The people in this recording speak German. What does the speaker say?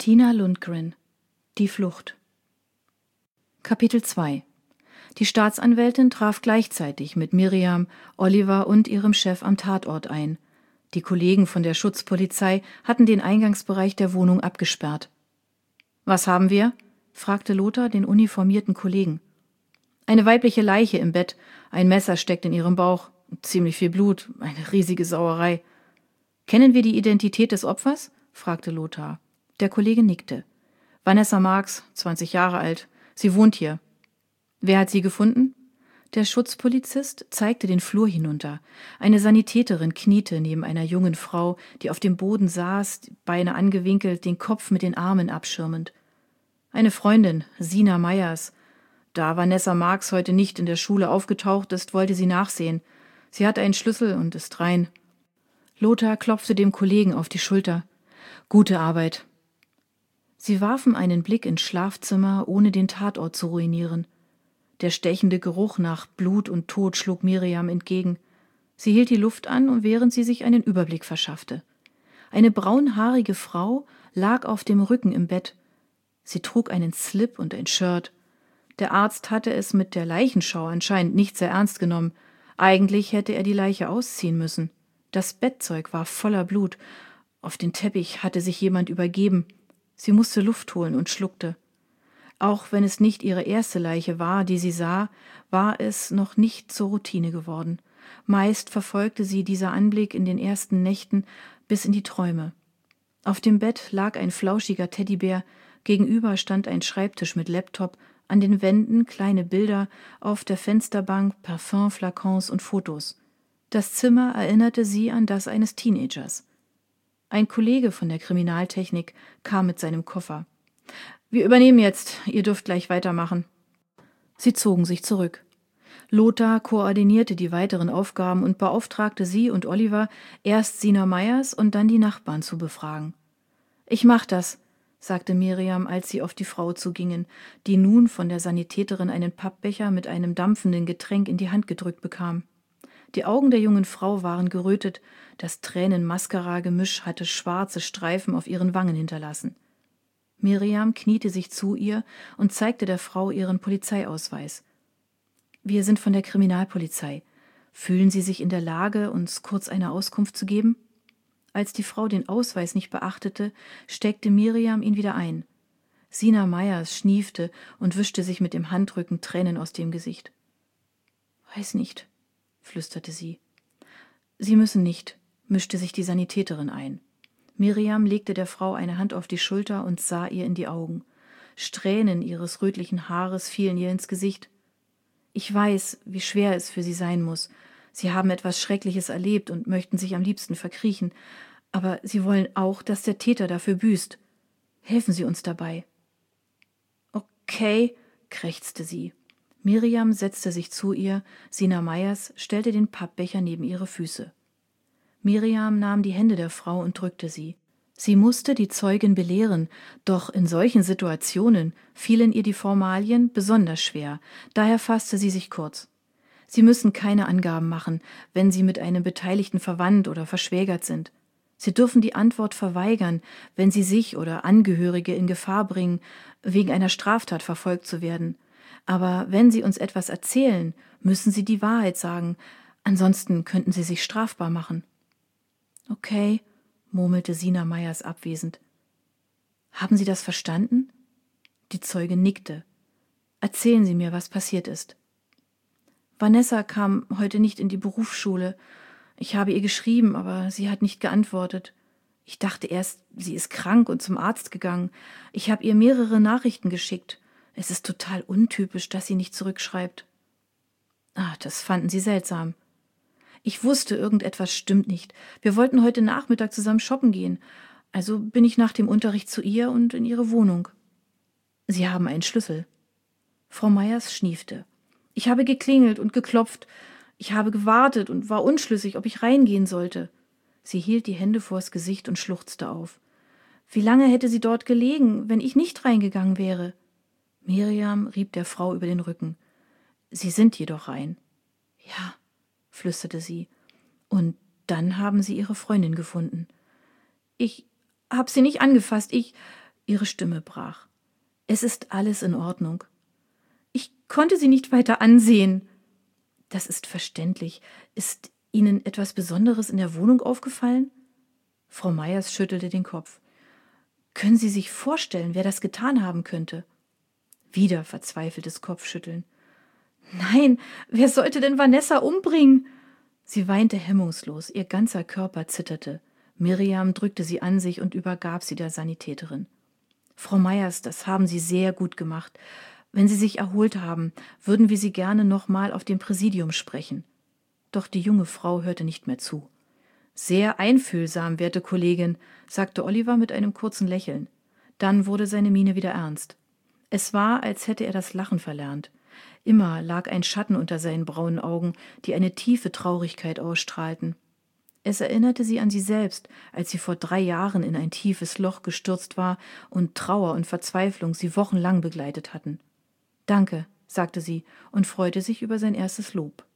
Bettina Lundgren. Die Flucht. Kapitel 2. Die Staatsanwältin traf gleichzeitig mit Miriam, Oliver und ihrem Chef am Tatort ein. Die Kollegen von der Schutzpolizei hatten den Eingangsbereich der Wohnung abgesperrt. »Was haben wir?« fragte Lothar den uniformierten Kollegen. »Eine weibliche Leiche im Bett. Ein Messer steckt in ihrem Bauch. Ziemlich viel Blut. Eine riesige Sauerei.« »Kennen wir die Identität des Opfers?« fragte Lothar. Der Kollege nickte. »Vanessa Marx, 20 Jahre alt. Sie wohnt hier.« »Wer hat sie gefunden?« Der Schutzpolizist zeigte den Flur hinunter. Eine Sanitäterin kniete neben einer jungen Frau, die auf dem Boden saß, die Beine angewinkelt, den Kopf mit den Armen abschirmend. »Eine Freundin, Sina Meyers. Da Vanessa Marx heute nicht in der Schule aufgetaucht ist, wollte sie nachsehen. Sie hat einen Schlüssel und ist rein.« Lothar klopfte dem Kollegen auf die Schulter. »Gute Arbeit.« Sie warfen einen Blick ins Schlafzimmer, ohne den Tatort zu ruinieren. Der stechende Geruch nach Blut und Tod schlug Miriam entgegen. Sie hielt die Luft an, während sie sich einen Überblick verschaffte. Eine braunhaarige Frau lag auf dem Rücken im Bett. Sie trug einen Slip und ein Shirt. Der Arzt hatte es mit der Leichenschau anscheinend nicht sehr ernst genommen. Eigentlich hätte er die Leiche ausziehen müssen. Das Bettzeug war voller Blut. Auf den Teppich hatte sich jemand übergeben. Sie musste Luft holen und schluckte. Auch wenn es nicht ihre erste Leiche war, die sie sah, war es noch nicht zur Routine geworden. Meist verfolgte sie dieser Anblick in den ersten Nächten bis in die Träume. Auf dem Bett lag ein flauschiger Teddybär, gegenüber stand ein Schreibtisch mit Laptop, an den Wänden kleine Bilder, auf der Fensterbank Parfümflakons und Fotos. Das Zimmer erinnerte sie an das eines Teenagers. Ein Kollege von der Kriminaltechnik kam mit seinem Koffer. »Wir übernehmen jetzt, ihr dürft gleich weitermachen.« Sie zogen sich zurück. Lothar koordinierte die weiteren Aufgaben und beauftragte sie und Oliver, erst Sina Meyers und dann die Nachbarn zu befragen. »Ich mach das«, sagte Miriam, als sie auf die Frau zugingen, die nun von der Sanitäterin einen Pappbecher mit einem dampfenden Getränk in die Hand gedrückt bekam. Die Augen der jungen Frau waren gerötet, das Tränen-Mascara-Gemisch hatte schwarze Streifen auf ihren Wangen hinterlassen. Miriam kniete sich zu ihr und zeigte der Frau ihren Polizeiausweis. »Wir sind von der Kriminalpolizei. Fühlen Sie sich in der Lage, uns kurz eine Auskunft zu geben?« Als die Frau den Ausweis nicht beachtete, steckte Miriam ihn wieder ein. Sina Meyers schniefte und wischte sich mit dem Handrücken Tränen aus dem Gesicht. »Weiß nicht«, flüsterte sie. »Sie müssen nicht«, mischte sich die Sanitäterin ein. Miriam legte der Frau eine Hand auf die Schulter und sah ihr in die Augen. Strähnen ihres rötlichen Haares fielen ihr ins Gesicht. »Ich weiß, wie schwer es für Sie sein muss. Sie haben etwas Schreckliches erlebt und möchten sich am liebsten verkriechen. Aber Sie wollen auch, dass der Täter dafür büßt. Helfen Sie uns dabei.« »Okay«, krächzte sie. Miriam setzte sich zu ihr, Sina Meyers stellte den Pappbecher neben ihre Füße. Miriam nahm die Hände der Frau und drückte sie. Sie musste die Zeugin belehren, doch in solchen Situationen fielen ihr die Formalien besonders schwer, daher fasste sie sich kurz. Sie müssen keine Angaben machen, wenn Sie mit einem Beteiligten verwandt oder verschwägert sind. Sie dürfen die Antwort verweigern, wenn Sie sich oder Angehörige in Gefahr bringen, wegen einer Straftat verfolgt zu werden. Aber wenn Sie uns etwas erzählen, müssen Sie die Wahrheit sagen, ansonsten könnten Sie sich strafbar machen. »Okay«, murmelte Sina Meyers abwesend. »Haben Sie das verstanden?« Die Zeugin nickte. »Erzählen Sie mir, was passiert ist.« »Vanessa kam heute nicht in die Berufsschule. Ich habe ihr geschrieben, aber sie hat nicht geantwortet. Ich dachte erst, sie ist krank und zum Arzt gegangen. Ich habe ihr mehrere Nachrichten geschickt. Es ist total untypisch, dass sie nicht zurückschreibt.« Das fanden Sie seltsam. »Ich wusste, irgendetwas stimmt nicht. Wir wollten heute Nachmittag zusammen shoppen gehen. Also bin ich nach dem Unterricht zu ihr und in ihre Wohnung.« »Sie haben einen Schlüssel.« Frau Meyers schniefte. »Ich habe geklingelt und geklopft. Ich habe gewartet und war unschlüssig, ob ich reingehen sollte.« Sie hielt die Hände vors Gesicht und schluchzte auf. »Wie lange hätte sie dort gelegen, wenn ich nicht reingegangen wäre?« Miriam rieb der Frau über den Rücken. »Sie sind jedoch rein.« »Ja«, flüsterte sie. »Und dann haben Sie Ihre Freundin gefunden.« »Ich habe sie nicht angefasst. Ihre Stimme brach. »Es ist alles in Ordnung.« »Ich konnte Sie nicht weiter ansehen.« »Das ist verständlich. Ist Ihnen etwas Besonderes in der Wohnung aufgefallen?« Frau Meyers schüttelte den Kopf. »Können Sie sich vorstellen, wer das getan haben könnte?« Wieder verzweifeltes Kopfschütteln. »Nein, wer sollte denn Vanessa umbringen?« Sie weinte hemmungslos, ihr ganzer Körper zitterte. Miriam drückte sie an sich und übergab sie der Sanitäterin. »Frau Meyers, das haben Sie sehr gut gemacht. Wenn Sie sich erholt haben, würden wir Sie gerne noch mal auf dem Präsidium sprechen.« Doch die junge Frau hörte nicht mehr zu. »Sehr einfühlsam, werte Kollegin«, sagte Oliver mit einem kurzen Lächeln. Dann wurde seine Miene wieder ernst. Es war, als hätte er das Lachen verlernt. Immer lag ein Schatten unter seinen braunen Augen, die eine tiefe Traurigkeit ausstrahlten. Es erinnerte sie an sie selbst, als sie vor 3 Jahren in ein tiefes Loch gestürzt war und Trauer und Verzweiflung sie wochenlang begleitet hatten. »Danke«, sagte sie und freute sich über sein erstes Lob.